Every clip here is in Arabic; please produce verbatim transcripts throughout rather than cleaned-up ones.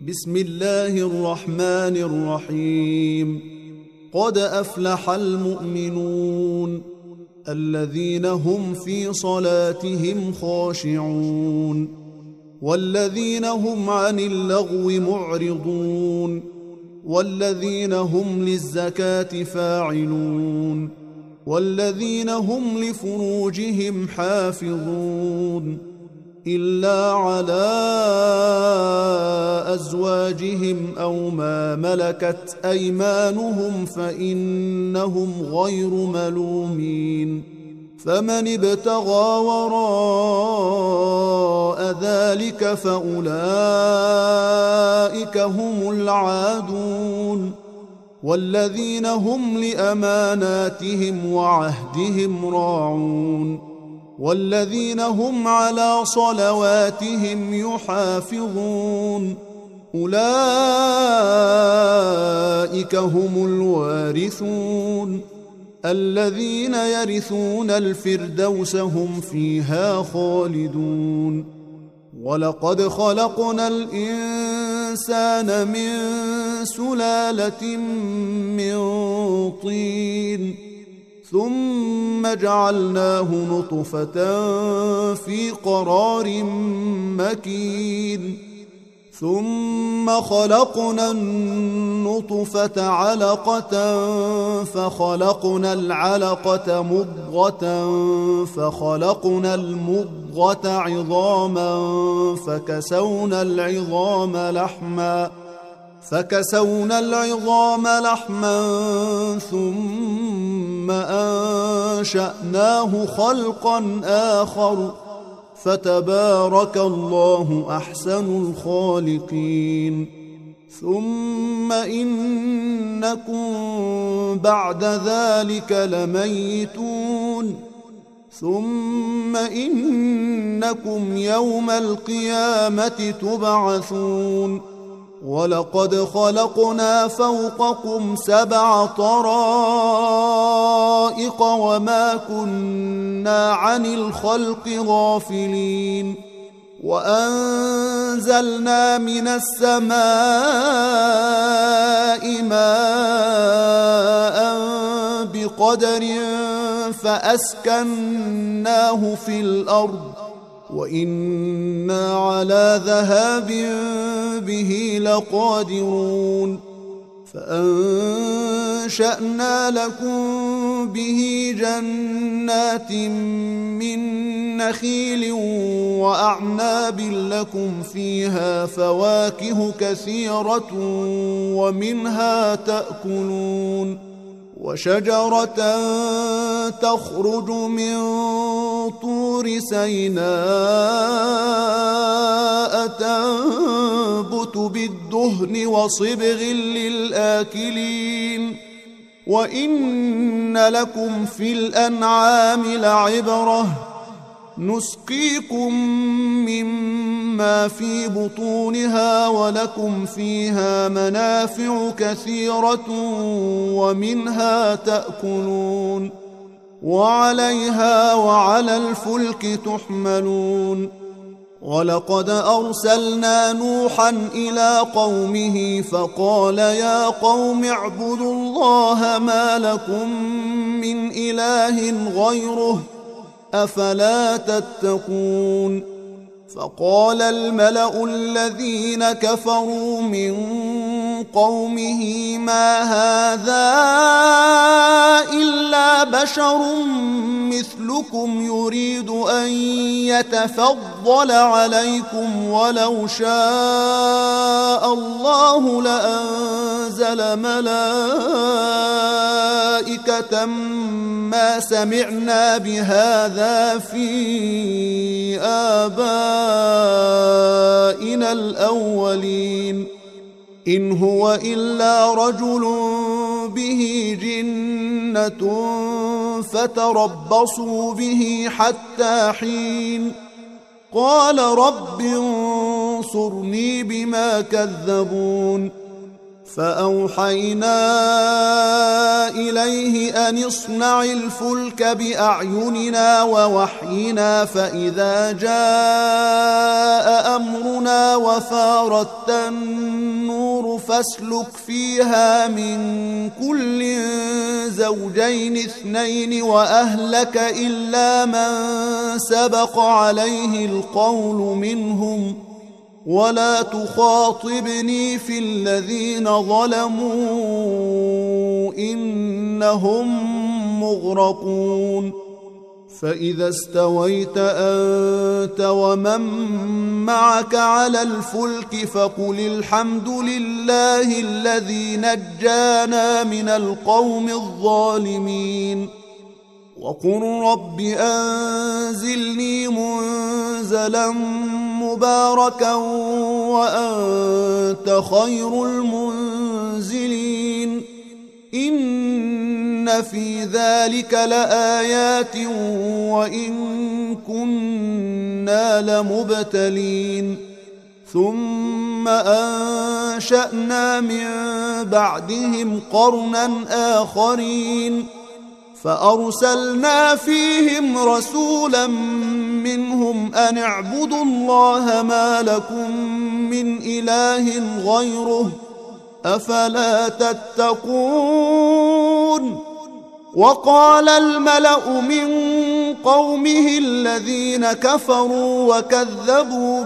بسم الله الرحمن الرحيم. قد أفلح المؤمنون الذين هم في صلاتهم خاشعون والذين هم عن اللغو معرضون والذين هم للزكاة فاعلون والذين هم لفروجهم حافظون إلا على أزواجهم أو ما ملكت أيمانهم فإنهم غير ملومين. فمن ابتغى وراء ذلك فأولئك هم العادون والذين هم لأماناتهم وعهدهم راعون والذين هم على صلواتهم يحافظون أولئك هم الوارثون الذين يرثون الفردوس هم فيها خالدون. ولقد خلقنا الإنسان من سلالة من طين ثم جعلناه نطفة في قرار مكين ثم خلقنا النطفة علقة فخلقنا العلقة مضغة فخلقنا المضغة عظاما فكسونا العظام لحما فكسونا العظام لحما ثم أنشأناه خلقا آخر فتبارك الله أحسن الخالقين. ثم إنكم بعد ذلك لميتون ثم إنكم يوم القيامة تبعثون. ولقد خلقنا فوقكم سبع طرائق وما كنا عن الخلق غافلين وأنزلنا من السماء ماء بقدر فأسكناه في الأرض وإنا على ذهاب به لقادرون. فأنشأنا لكم به جنات من نخيل وأعناب لكم فيها فواكه كثيرة ومنها تأكلون وشجرة تخرج من طور سيناء تنبت بالدهن وصبغ للآكلين وإن لكم في الأنعام لعبرة نسقيكم مما في بطونها ولكم فيها منافع كثيرة ومنها تأكلون وعليها وعلى الفلك تحملون. ولقد أرسلنا نوحا إلى قومه فقال يا قوم اعبدوا الله ما لكم من إله غيره أفلا تتقون. فقال الملأ الذين كفروا من قومه ما هذا إلا بشر مثلكم يريد أن يتفضل عليكم ولو شاء الله لأنزل ملائكة ما سمعنا بهذا في آبائنا الأولين إن هو إلا رجل به جنة فتربصوا به حتى حين. قال رب انصرني بما كذبون فأوحينا إليه أن اصنع الفلك بأعيننا ووحينا فإذا جاء أمرنا وفارت النور فاسلك فيها من كل زوجين اثنين وأهلك إلا من سبق عليه القول منهم ولا تخاطبني في الذين ظلموا إنهم مغرقون فإذا استويت أنت ومن معك على الفلك فقل الحمد لله الذي نجانا من القوم الظالمين وقل رب أنزلني منزلا مباركا وأنت خير المنزلين إن في ذلك لآيات وإن كنا لمبتلين ثم أنشأنا من بعدهم قرنا آخرين فأرسلنا فيهم رسولا منهم أن اعبدوا الله ما لكم من إله غيره أفلا تتقون وقال الملأ من قومه الذين كفروا وكذبوا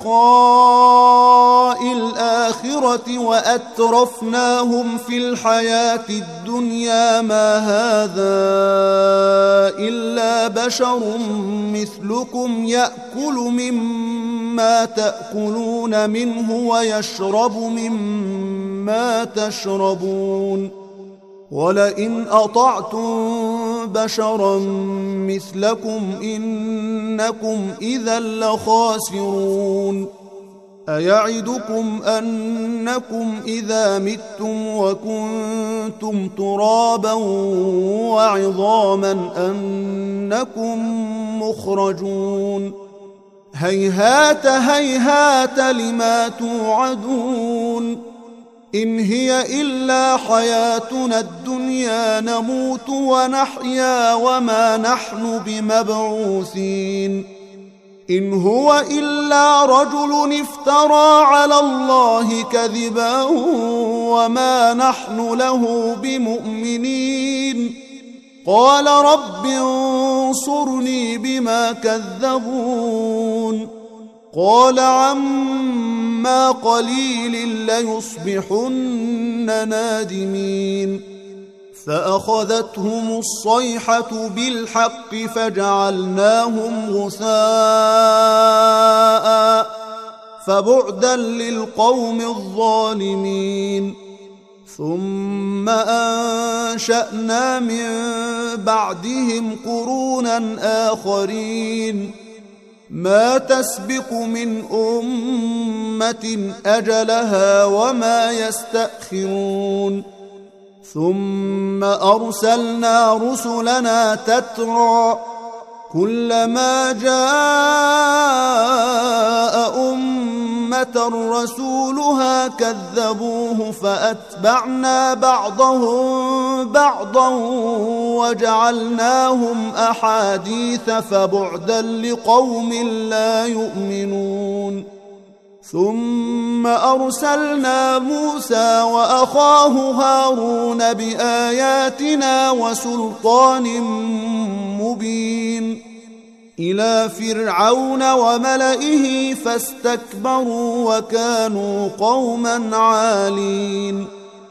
بلقاء الآخرة وأترفناهم في الحياة الدنيا ما هذا إلا بشر مثلكم يأكل مما تأكلون منه ويشرب مما تشربون ولئن أطعتم بشرا مثلكم إنكم إذا لخاسرون أيعدكم أنكم إذا متم وكنتم ترابا وعظاما أنكم مخرجون هيهات هيهات لما توعدون إن هي إلا حياتنا الدنيا نموت ونحيا وما نحن بمبعوثين إن هو إلا رجل افترى على الله كذبا وما نحن له بمؤمنين قال رب انصرني بما كذبون قال عما قليل ليصبحن نادمين فأخذتهم الصيحة بالحق فجعلناهم غثاء فبعدا للقوم الظالمين ثم أنشأنا من بعدهم قرونا آخرين ما تسبق من أمة أجلها وما يستأخرون ثم أرسلنا رسلنا تترى كلما جاء أمة رسولها كذبوه فأتبعنا بعضهم بعضا وجعلناهم أحاديث فبعدا لقوم لا يؤمنون ثم أرسلنا موسى وأخاه هارون بآياتنا وسلطان مبين إلى فرعون وملئه فاستكبروا وكانوا قوما عالين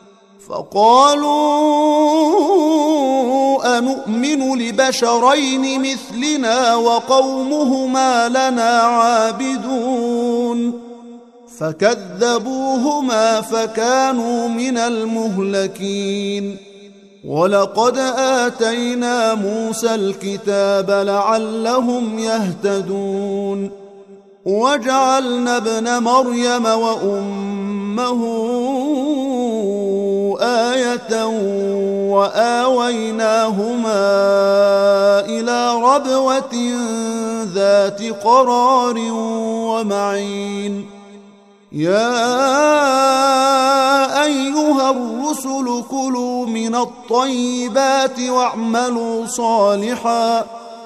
فقالوا أنؤمن لبشرين مثلنا وقومهما لنا عابدون فكذبوهما فكانوا من المهلكين ولقد آتينا موسى الكتاب لعلهم يهتدون وجعلنا ابن مريم وأمه آية وآويناهما إلى ربوة ذات قرار ومعين يا أيها الرسل كلوا من الطيبات واعملوا صالحا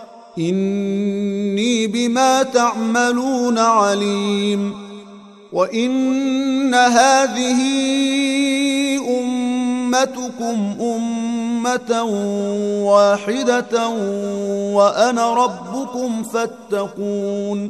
إني بما تعملون عليم وإن هذه أمتكم أمة واحدة وأنا ربكم فاتقون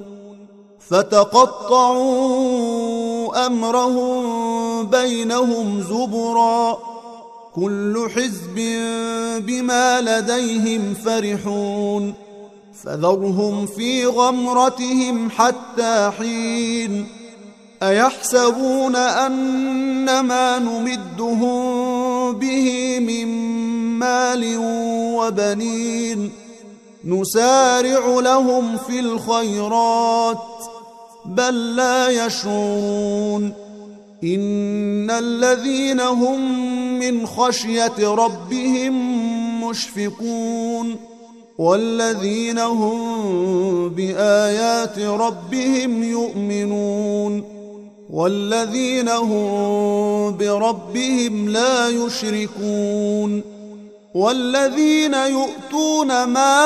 فتقطعوا أمرهم بينهم زبرا كل حزب بما لديهم فرحون فذرهم في غمرتهم حتى حين أيحسبون أن ما نمدهم به من مال وبنين نسارع لهم في الخيرات بل لا يشعرون إن الذين هم من خشية ربهم مشفقون والذين هم بآيات ربهم يؤمنون والذين هم بربهم لا يشركون والذين يؤتون ما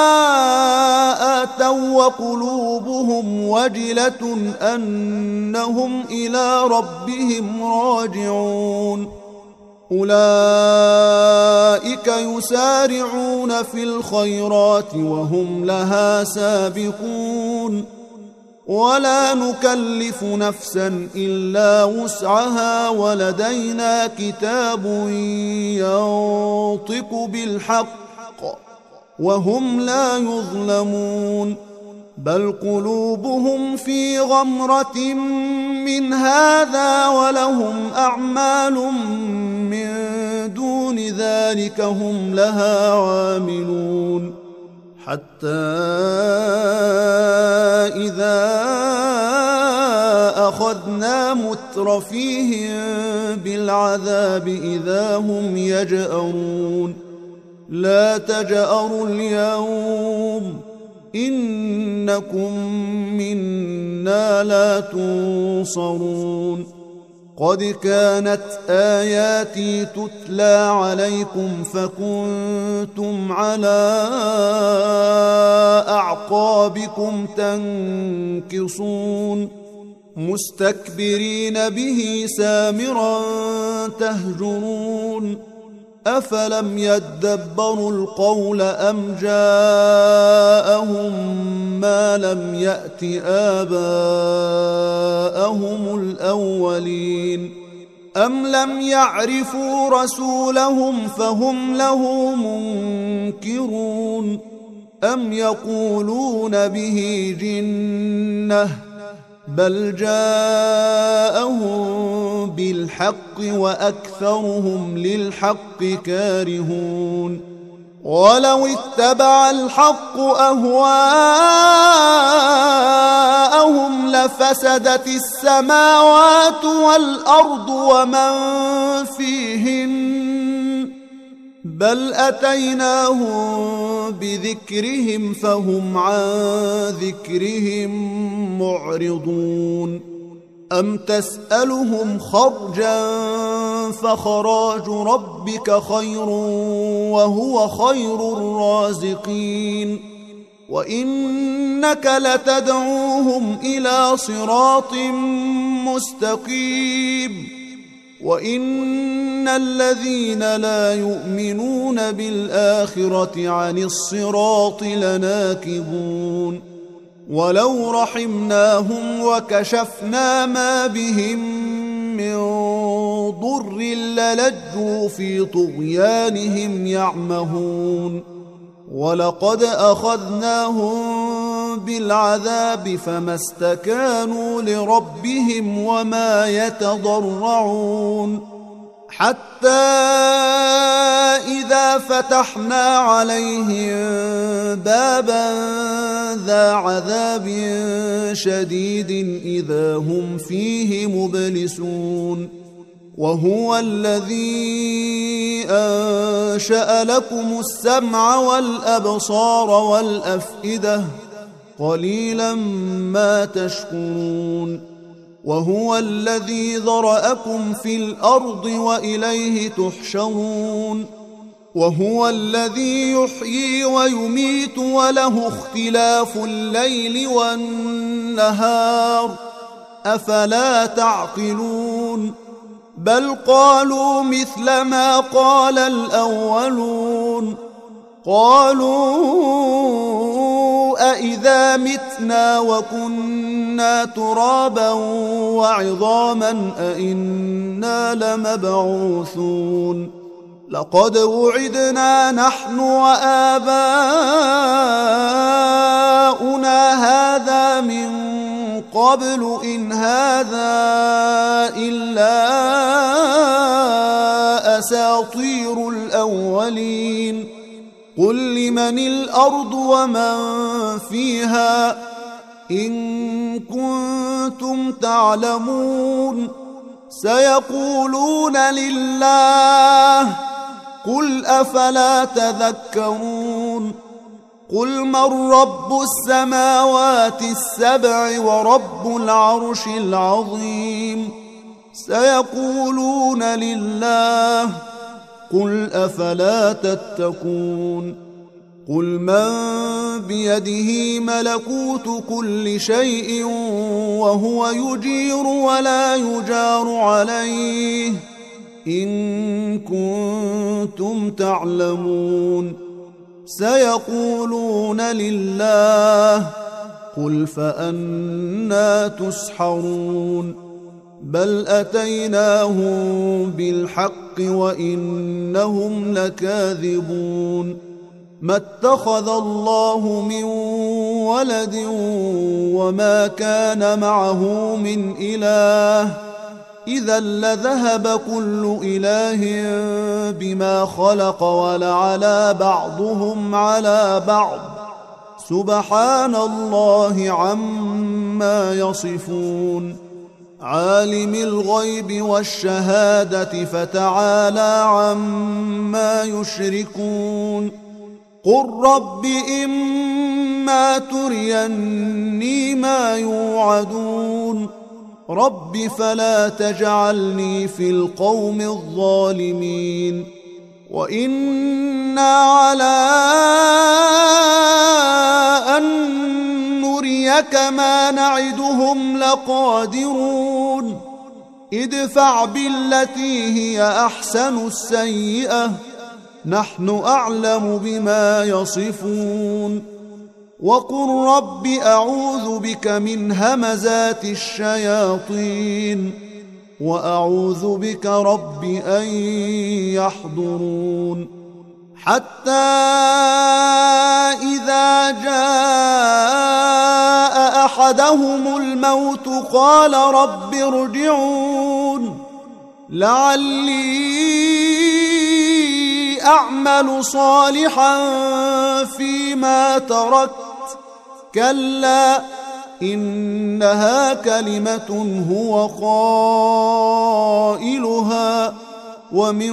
آتوا وقلوبهم وجلة أنهم إلى ربهم راجعون أولئك يسارعون في الخيرات وهم لها سابقون ولا نكلف نفسا إلا وسعها ولدينا كتاب ينطق بالحق وهم لا يظلمون بل قلوبهم في غمرة من هذا ولهم أعمال من دون ذلك هم لها عاملون حتى إذا أخذنا مترفيهم بالعذاب إذا هم يجأرون لا تجأروا اليوم إنكم منا لا تنصرون قد كانت آياتي تتلى عليكم فكنتم على أعقابكم تنكصون مستكبرين به سامرا تهجرون أفلم يدبروا القول أم جاءهم ما لم يأت آباءهم الأولين أم لم يعرفوا رسولهم فهم له منكرون أم يقولون به جنة بل جاءهم بالحق وأكثرهم للحق كارهون ولو اتبع الحق أهواءهم لفسدت السماوات والأرض ومن فيهن بل أتيناهم بذكرهم فهم عن ذكرهم معرضون أم تسألهم خرجا فخراج ربك خير وهو خير الرازقين وإنك لتدعوهم إلى صراط مستقيم وإن الذين لا يؤمنون بالآخرة عن الصراط لناكبون ولو رحمناهم وكشفنا ما بهم من ضر للجوا في طغيانهم يعمهون ولقد أخذناهم بالعذاب فما استكانوا لربهم وما يتضرعون حتى إذا فتحنا عليهم بابا ذا عذاب شديد إذا هم فيه مبلسون وهو الذي أنشأ لكم السمع والأبصار والأفئدة قليلا ما تشكرون وهو الذي ذرأكم في الأرض وإليه تحشرون وهو الذي يحيي ويميت وله اختلاف الليل والنهار أفلا تعقلون بل قالوا مثل ما قال الأولون قالوا أإذا متنا وكنا ترابا وعظاما أإنا لمبعوثون لقد وعدنا نحن وآباؤنا هذا من قبل إن هذا إلا أساطير الأولين قل لمن الأرض ومن فيها إن كنتم تعلمون سيقولون لله قل أفلا تذكرون قل من رب السماوات السبع ورب العرش العظيم سيقولون لله قل أفلا تتقون قل من بيده ملكوت كل شيء وهو يجير ولا يجار عليه إن كنتم تعلمون سيقولون لله قل فأنى تسحرون بل أتيناهم بالحق وإنهم لكاذبون ما اتخذ الله من ولد وما كان معه من إله إذا لذهب كل إله بما خلق ولعلى بعضهم على بعض سبحان الله عما يصفون عالم الغيب والشهادة فتعالى عما يشركون قل رب إما تريني ما يوعدون رب فلا تجعلني في القوم الظالمين وإنا على أن نريك ما نعدهم لقادرون ادفع بالتي هي أحسن السيئة نحن أعلم بما يصفون وقل رب أعوذ بك من همزات الشياطين وأعوذ بك رب أن يحضرون حتى إذا جاء أحدهم الموت قال رب ارجعون لعلي أعمل صالحا فيما تركت كلا إنها كلمة هو قائلها ومن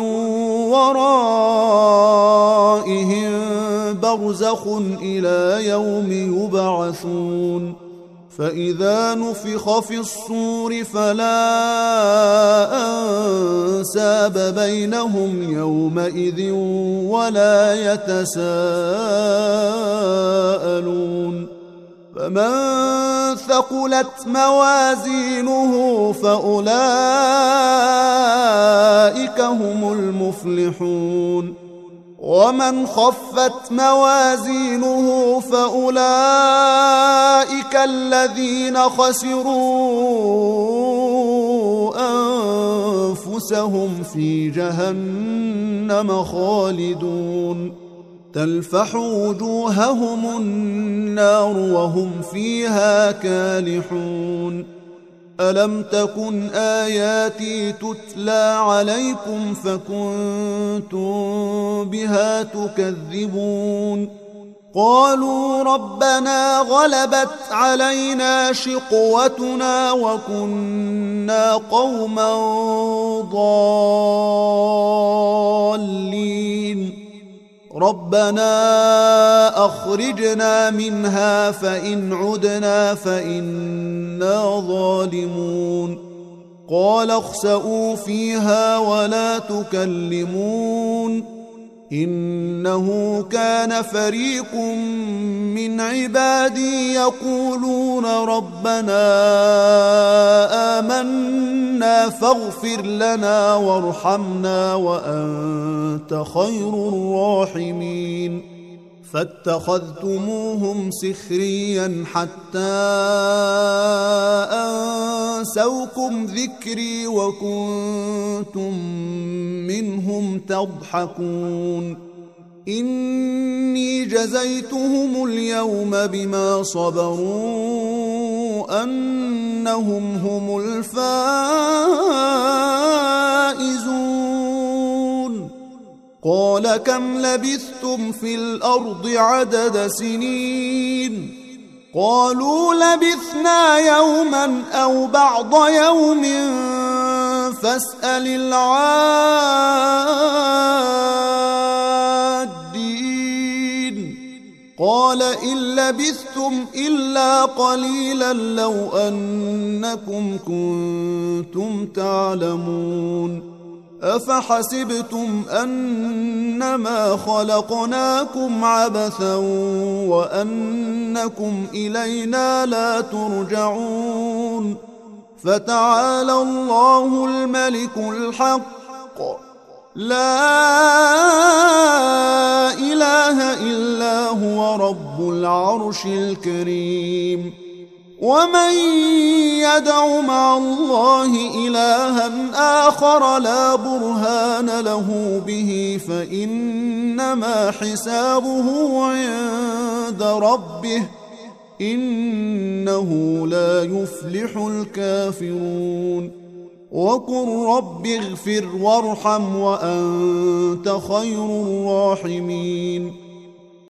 ورائهم برزخ إلى يوم يبعثون فإذا نفخ في الصور فلا أنساب بينهم يومئذ ولا يتساءلون فمن ثقلت موازينه فأولئك هم المفلحون ومن خفت موازينه فأولئك الذين خسروا أنفسهم في جهنم خالدون تلفح وجوههم النار وهم فيها كالحون ألم تكن آياتي تتلى عليكم فكنتم بها تكذبون قالوا ربنا غلبت علينا شقوتنا وكنا قوما ضالين ربنا أخرجنا منها فإن عدنا فإنا ظالمون قال اخسئوا فيها ولا تكلمون إنه كان فريق من عبادي يقولون ربنا آمنا فاغفر لنا وارحمنا وأنت خير الراحمين فاتخذتموهم سخريا حتى أنسوكم ذكري وكنتم منهم تضحكون إني جزيتهم اليوم بما صبروا أنهم هم الفائزون قال كم لبثتم في الأرض عدد سنين قالوا لبثنا يوما أو بعض يوم فاسأل العادين قال إن لبثتم إلا قليلا لو أنكم كنتم تعلمون أفحسبتم أنما خلقناكم عبثا وأنكم إلينا لا ترجعون فتعالى الله الملك الحق لا إله إلا هو رب العرش الكريم ومن يدع مع الله إلها آخر لا برهان له به فإنما حسابه عند ربه إنه لا يفلح الكافرون وقل رب اغفر وارحم وأنت خير الراحمين